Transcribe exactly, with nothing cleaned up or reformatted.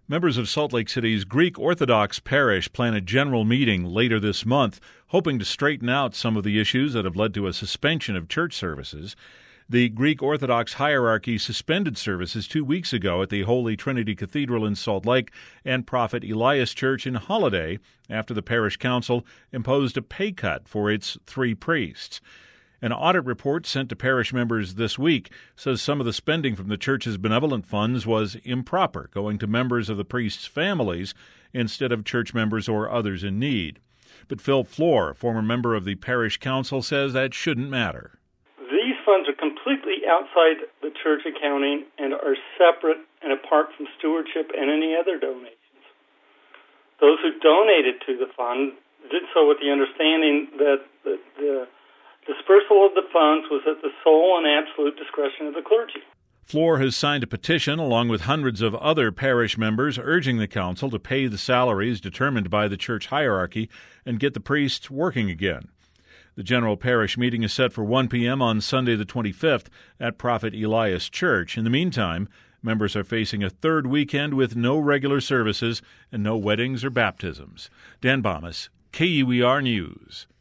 Members of Salt Lake City's Greek Orthodox parish plan a general meeting later this month, hoping to straighten out some of the issues that have led to a suspension of church services. The Greek Orthodox hierarchy suspended services two weeks ago at the Holy Trinity Cathedral in Salt Lake and Prophet Elias Church in Holiday after the parish council imposed a pay cut for its three priests. An audit report sent to parish members this week says some of the spending from the church's benevolent funds was improper, going to members of the priests' families instead of church members or others in need. But Phil Floor, former member of the parish council, says that shouldn't matter. These funds are completely outside the church accounting and are separate and apart from stewardship and any other donations. Those who donated to the fund did so with the understanding that the, the dispersal of the funds was at the sole and absolute discretion of the clergy. Floor has signed a petition along with hundreds of other parish members urging the council to pay the salaries determined by the church hierarchy and get the priests working again. The general parish meeting is set for one p.m. on Sunday the twenty-fifth at Prophet Elias Church. In the meantime, members are facing a third weekend with no regular services and no weddings or baptisms. Dan Bomas, K U E R News.